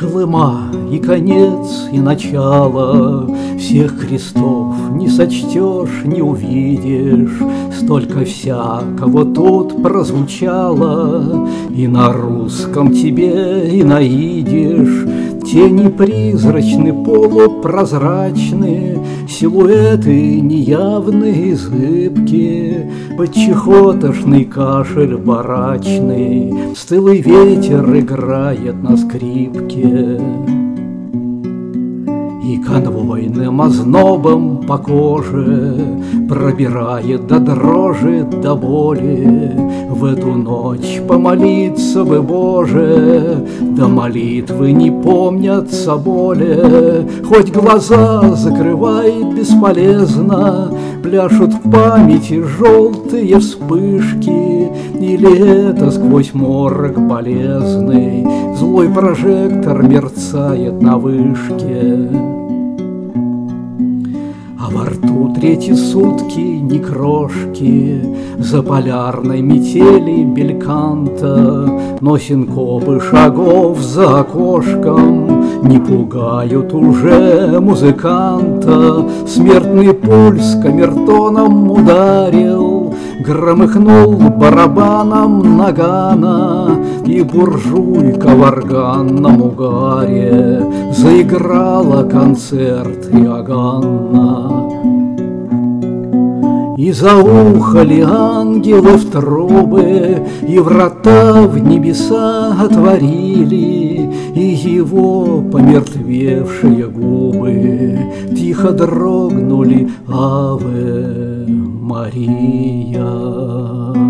Глыма и конец, и начало всех крестов не сочтешь, не увидишь. Столько всякого тут прозвучало, и на русском тебе, и на идиш. Тени призрачны, полупрозрачны, силуэты неявные, зыбкие, под чехотошный кашель барачный стылый ветер играет на скрипке. И конвойным ознобом по коже пробирает до дрожи, до боли. В эту ночь помолиться бы, Боже, да молитвы не помнятся более. Хоть глаза закрывай бесполезно, пляшут в памяти желтые вспышки. Или это сквозь морок болезный злой прожектор мерцает на вышке. А во рту третьи сутки ни крошки за полярной метели бельканта, но синкопы шагов за окошком не пугают уже музыканта. Смертный пульс камертоном ударил, громыхнул барабаном нагана, и буржуйка в органном угаре заиграла концерт Иоганна. И заухали ангелы в трубы, и врата в небеса отворили, и его помертвевшие губы тихо дрогнули: Аве Мария.